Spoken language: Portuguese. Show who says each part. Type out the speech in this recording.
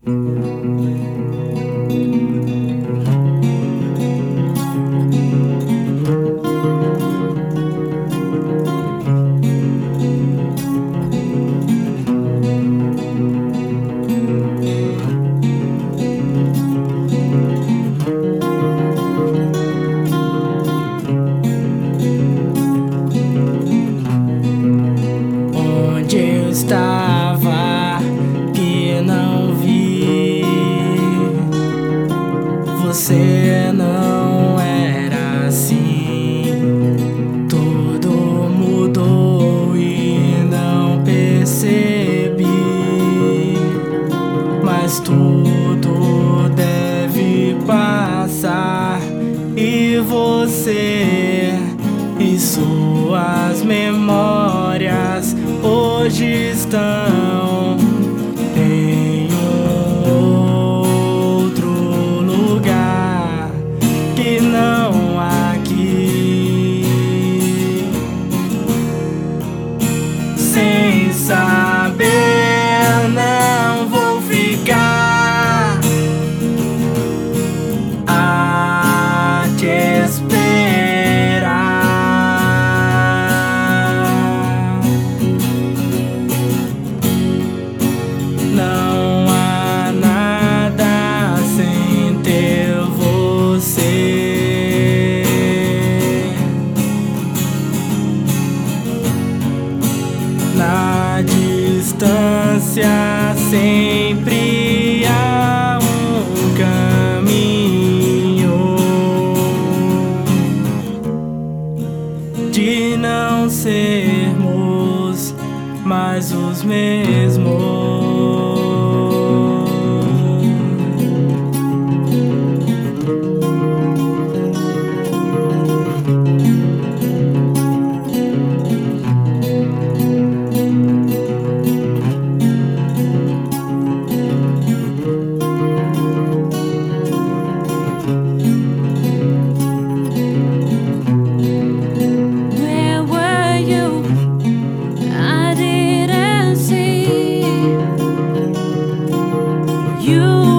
Speaker 1: Onde eu estava que não vi, você não era assim. Tudo mudou e não percebi, mas tudo deve passar. E você e suas memórias hoje estão em outro lugar que não aqui. Sem saber, não vou ficar a te esperar. Não há nada sem ter você. Na distância sempre há um caminho de não sermos mais os mesmos.
Speaker 2: Where were you? I didn't see you.